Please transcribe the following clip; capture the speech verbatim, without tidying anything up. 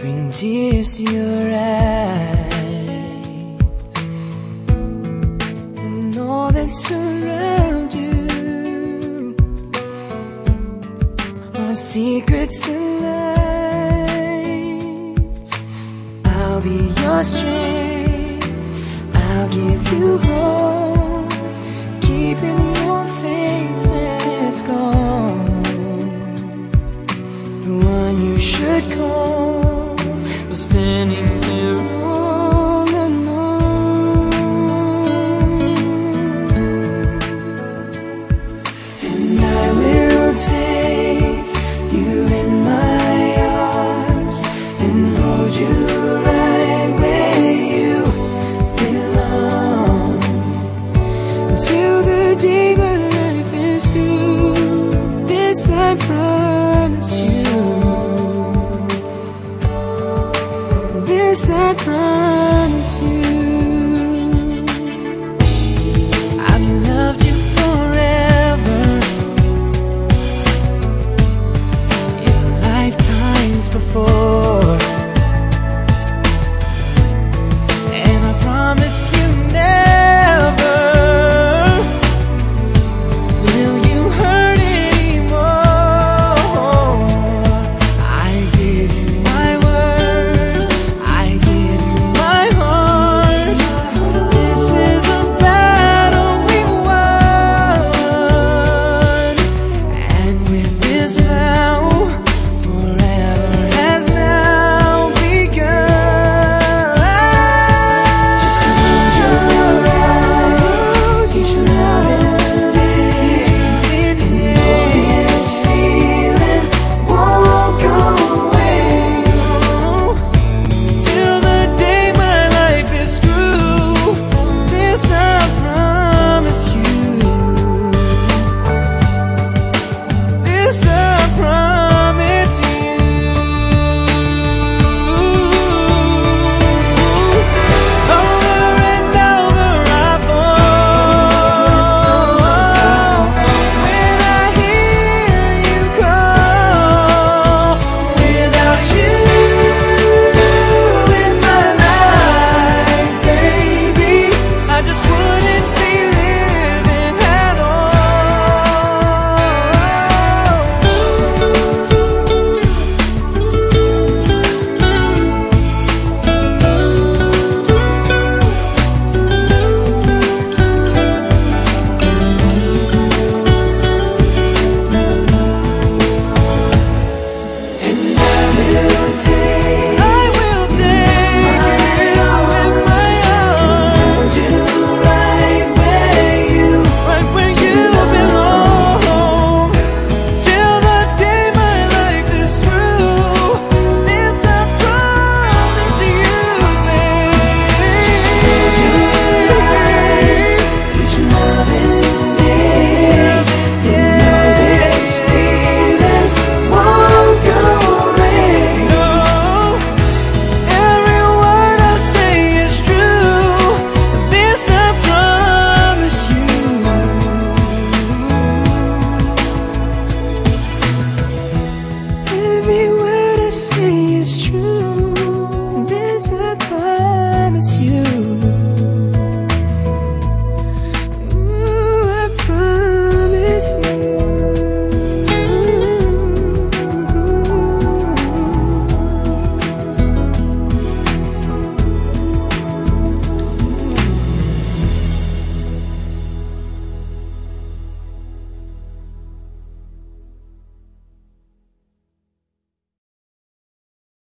bring tears to your eyes, and all that's around you are secrets and lies. I'll be your strength, I'll give you hope, keeping your faith when it's gone. The one you should call was standing there all alone. And I will take you in my arms and hold you right where you belong, until the day my life is through. This I promise you, this I promise you.